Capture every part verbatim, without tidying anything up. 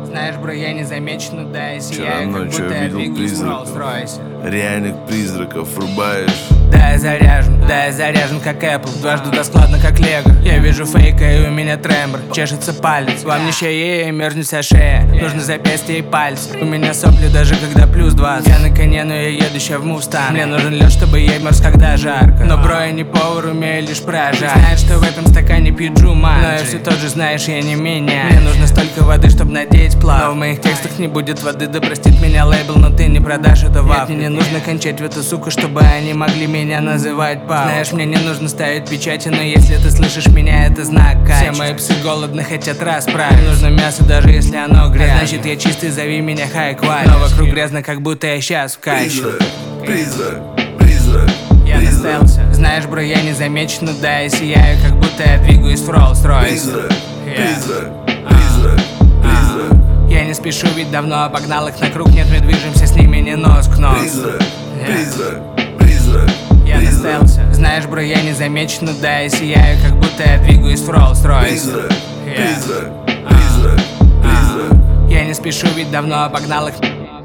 Знаешь, бро, я не замечен, да, я Вчера сияю, как ночью будто я я видел двигаюсь в призраков. Rolls-Royce. Реальных призраков врубаешь. Да, я заряжен, да, я заряжен, как Apple. Дважды да складно, как Лего. Я вижу фейка, и у меня трембр. Чешется палец, вам не шея, и мерзнет вся шея. Нужно запястье и пальцы. У меня сопли даже когда плюс двадцать. Я на коне, но я еду ща в Мустанг. Мне нужен лед, чтобы я мерз, когда жарко. Но, бро, я не повар, умею лишь прожарить. Знаешь, что в этом стакане пиджу манджи. Но я все тот же, знаешь, я не меня. Мне нужно столько воды, чтобы надеть плав. Но в моих текстах не будет воды, да простит меня лейбл, но ты не продашь это в Африке. Мне не нужно кончать в эту суку, чтобы они могли меня называть пап. Знаешь, мне не нужно ставить печати, но если ты слышишь меня, это знак качества. Все мои псы голодны, хотят расправить. Нужно мясо, даже если оно грязно. Значит, я чистый, зови меня хай квалити. Но вокруг грязно, как будто я сейчас в качестве. Призрак, призрак, призрак. Я настелся. Знаешь, бро, я не замечен, да, я сияю, как будто я двигаюсь в Rolls-Royce. Призрак, Yeah. призрак, призрак, призрак. Я не спешу, ведь давно обогнал их на круг. Нет, мы движемся с ними не нос к носу. Призрак, Yeah. призрак, призрак. Я настелся. Знаешь, бро, я не замечен, да, я сияю, как будто я двигаюсь в Rolls-Royce. Призрак, Yeah. призрак, призрак, призрак. Я не спешу, ведь давно обогнал их.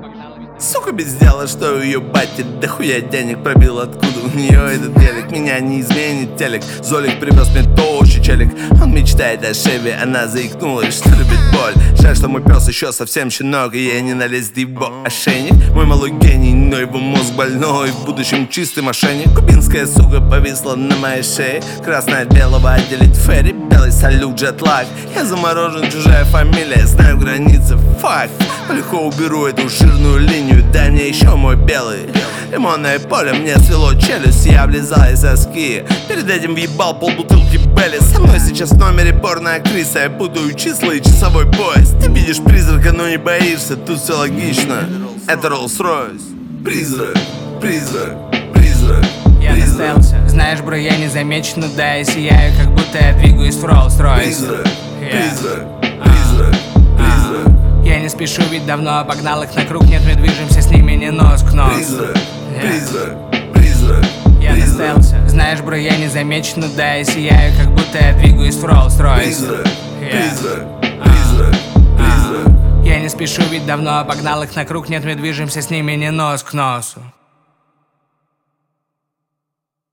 Сука без дела, что у ее бати дохуя денег пробил, откуда у нее этот телек. Меня не изменит телек. Золик привез мне тощий челик. Он мечтает о шеве, она заикнулась, что любит боль. Жаль, что мой пес еще совсем щенок, и я не налез в его ошейник. Мой малой гений, но его мозг больной. В будущем чистый мошенник. Кубинская сука повисла на моей шее. Красное от белого отделить ферри. Белый салют, джетлаг. Я заморожен, чужая фамилия, знаю границы, факт. Легко уберу эту жирную линию. Дай мне еще мой белый. Лимонное поле, мне свело челюсть. Я облизал из соски. Перед этим въебал полбутылки Белли. Со мной сейчас в номере порно-актриса. Я путаю числа и часовой пояс. Ты видишь призрака, но не боишься. Тут все логично. Это Rolls-Royce. Призрак, призрак, призрак. Я настелся. Знаешь, бро, я не замечен, да, я сияю, как будто я двигаюсь в Rolls-Royce. Призрак, Yeah. призрак, призрак, призрак. Я не спешу, ведь давно обогнал их на круг. Нет, мы движемся с ними не нос к носу. Призрак, Yeah. призрак, призрак. Я настелся. Знаешь, бро, я не замечен, да, я сияю, как будто я двигаюсь в Rolls-Royce. Призрак, Yeah. призрак, призрак, призрак. Я не спешу, ведь давно обогнал их на круг. Нет, мы движемся с ними не нос к носу.